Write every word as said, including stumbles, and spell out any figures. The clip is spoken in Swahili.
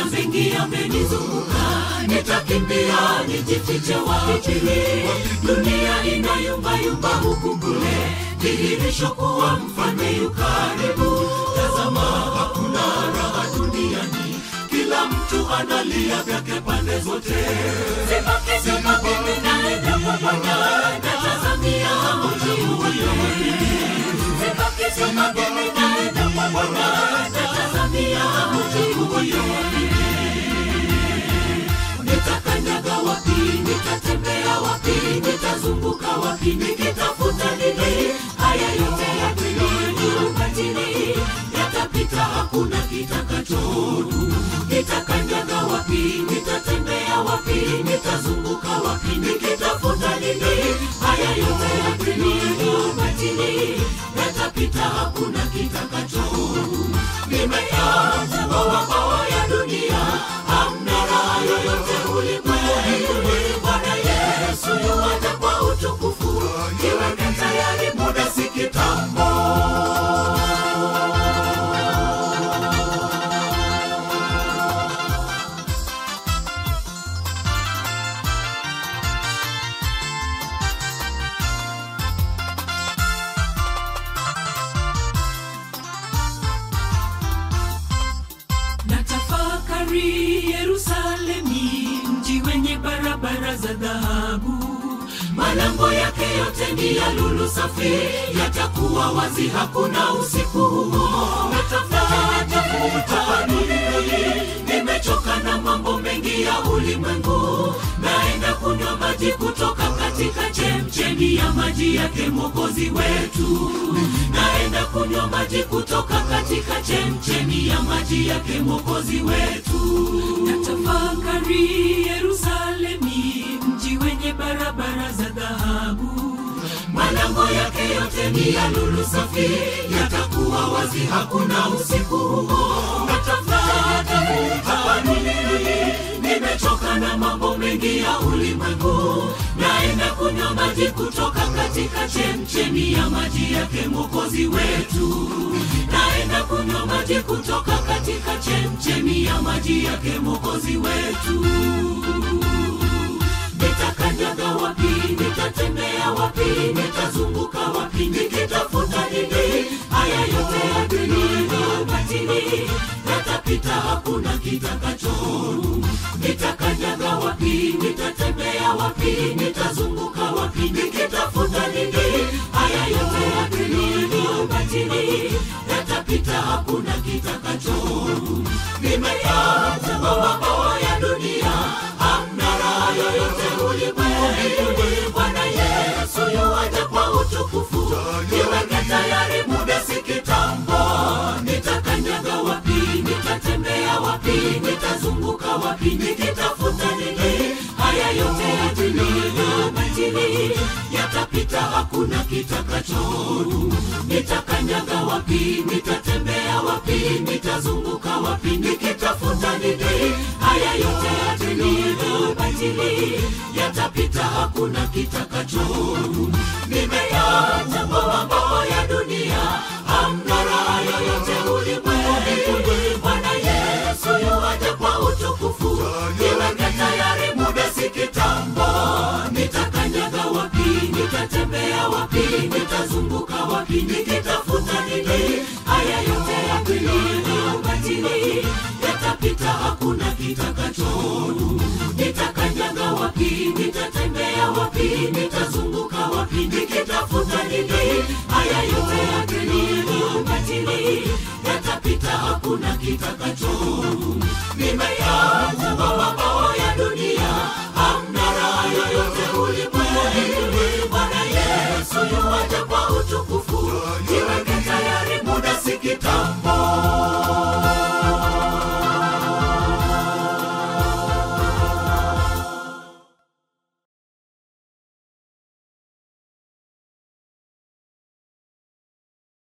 haya mengi yamenizunguka, nitakimbia nijifiche wapi? Dunia inayumba yumba huku kule, dhihirisho kuwa mfalme yu karibu. Tazama hakuna raha duniani, kila mtu analia vyake pande zote. Sibaki sibaki ninaenda kwa Bwana, natazamia mji huyo. Sibaki sibaki ninaenda kwa Bwana, natazamia mji huyo. Nitakanyaga wapi, nitatembea wapi, nitazunguka wapi, nikitafuta nini? Haya yote ya dunia ni ubatili, yatapita hakuna kitakachodumu. Nitakanyaga wapi, nitatembea wapi, nitazunguka wapi, nikitafuta nini? Haya yote ya dunia ni ubatili, yatapita hakuna kitakachodumu. Nimeyaacha mawa ya dunia, hamna raha yoyote ulimwenguni. Bwana Yesu yuaja kwa utukufu, jiweke tayari, muda si kitambo. Natafakari Yerusalemi, mji wenye barabara za dhahabu. Malango yake yote ni ya lulu safi, yatakuwa wazi hakuna usiku huo. Natafuta nini? Nimechoka na mambo mengi ya ulimwengu. Naenda kunywa maji kutoka katika chemchemi ya maji yake Mwokozi wetu. Naenda kunywa maji kutoka katika chemchemi ya maji yake Mwokozi wetu. Natafakari Yerusalemi, mji wenye barabara za dhahabu. Malango yake yote ni ya lulu safi, yatakuwa wazi hakuna usiku huo. Natafuta nini? Nimechoka na mambo mengi ya ulimwengu. Naenda kunywa maji kutoka katika chemchemi ya maji yake Mwokozi wetu. Naenda kunywa maji kutoka katika chemchemi ya maji yake Mwokozi wetu. Nitakanyaga wapi, nitatembea wapi, nitazunguka wapi, nikitafuta nini? Haya yote ya dunia ni ubatili, yatapita hakuna kitakachodumu. Nitakanyaga wapi, nitatembea wapi, nitazunguka wapi, nikitafuta nini? Haya yote ya dunia ni ubatili, yatapita hakuna kitakachodumu. Nimeyaacha mambo ya dunia, hamna raha yoyote ulimwenguni. Bwana Yesu yuaja kwa utukufu, jiweke tayari, muda si kitambo. Nitakanyaga wapi, nitatembea wapi, nitazunguka wapi, nikitafuta nini? Haya yote ya dunia ni ubatili, yatapita hakuna kitakachodumu. Nitakanyaga wapi, nitatembea wapi, nitazunguka wapi, nikitafuta nini? Haya yote ya dunia ni ubatili, yatapita hakuna kitakachodumu. Nimeyaacha mambo ya dunia, hamna raha yoyote ulimwenguni. Bwana Yesu yuaja kwa utukufu, jiweke tayari, muda si kitambo. Nitakanyaga wapi, nitatembea wapi, nitazunguka wapi, nikitafuta nini? Haya yote ya dunia ni ubatili, yatapita hakuna kitakachodumu. Nitakanyaga wapi, nitatembea wapi, nitazunguka wapi, nikitafuta nini? Haya yote ya dunia ni ubatili, yatapita hakuna kitakachodumu. Nimeyaacha mambo